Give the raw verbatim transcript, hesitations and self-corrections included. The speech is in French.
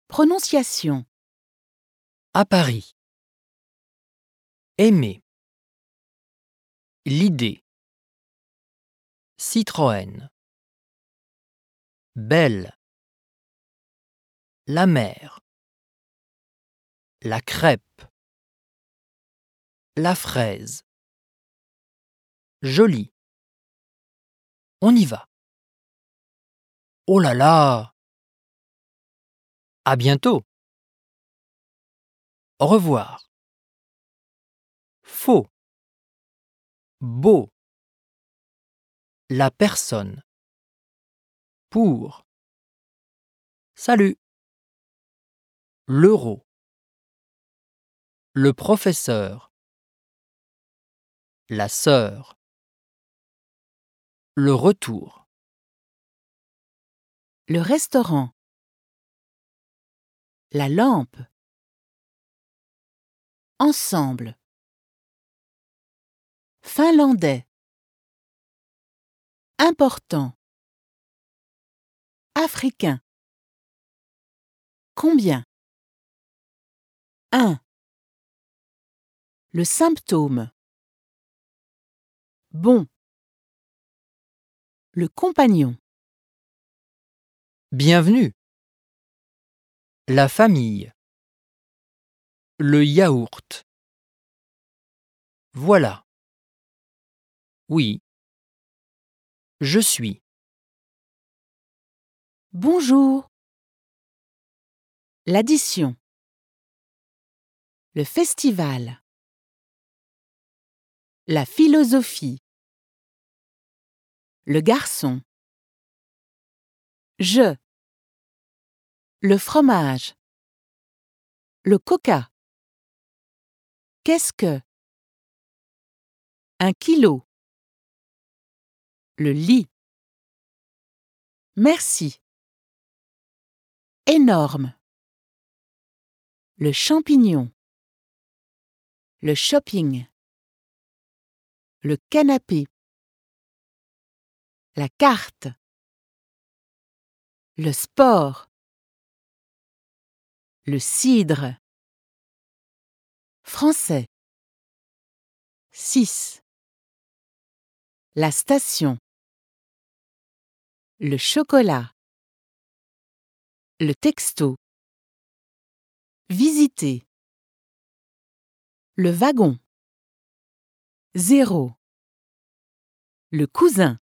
Prononciation. À Paris. Aimer. L'idée. Citroën. Belle. La mer. La crêpe. La fraise. Joli. On y va. Oh là là! À bientôt. Au revoir. Faux. Beau. La personne. Pour. Salut. L'euro. Le professeur. La sœur. Le retour. Le restaurant. La lampe. Ensemble. Finlandais. Important. Africain. Combien? Un. Le symptôme. Bon. Le compagnon. Bienvenue. La famille. Le yaourt. Voilà. Oui. Je suis. Bonjour. L'addition. Le festival. La philosophie. Le garçon. Je. Le fromage. Le coca. Qu'est-ce que? Un kilo. Le lit. Merci. Énorme. Le champignon. Le shopping. Le canapé. La carte. Le sport. Le cidre. Français. six. La station. Le chocolat. Le texto. Visiter. Le wagon. Zéro. Le cousin.